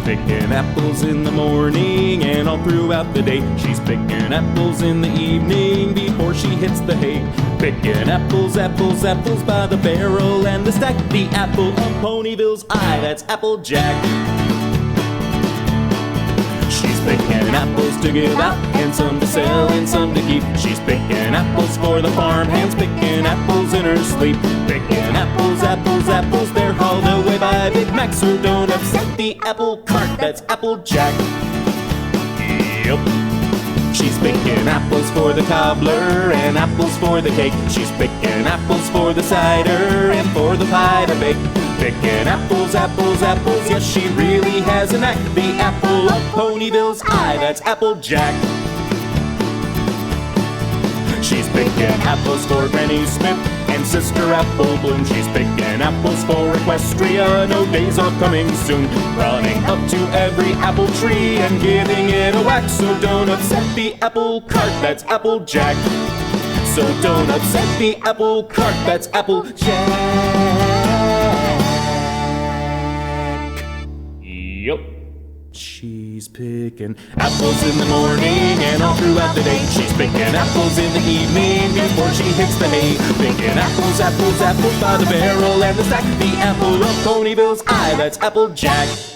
picking apples in the morning and all throughout the day. She's picking apples in the evening before she hits the hay. Picking apples, apples, apples by the barrel and the stack. The apple of Ponyville's eye, that's Applejack. She's picking apples to give out, and some to sell and some to keep. She's picking apples for the farmhands, picking apples in her sleep. Picking apples, apples, apples, they're hauled away by Big Mac, so don't upset the apple cart, that's Applejack. Yep. She's picking apples for the cobbler and apples for the cake. She's picking apples for the cider and for the pie to bake. Picking apples, apples, apples, yes, she really has a knack. The apple of Ponyville's eye, that's Applejack. She's picking apples for Granny Smith and Sister Apple Bloom. She's picking apples for Equestria, no days are coming soon. Running up to every apple tree and giving it a whack. So don't upset the apple cart, that's Applejack. So don't upset the apple cart, that's Applejack. Yup. She's picking apples in the morning and all throughout the day. She's picking apples in the evening before she hits the hay. Picking apples, apples, apples by the barrel and the stack. The apple of Ponyville's eye, that's Applejack.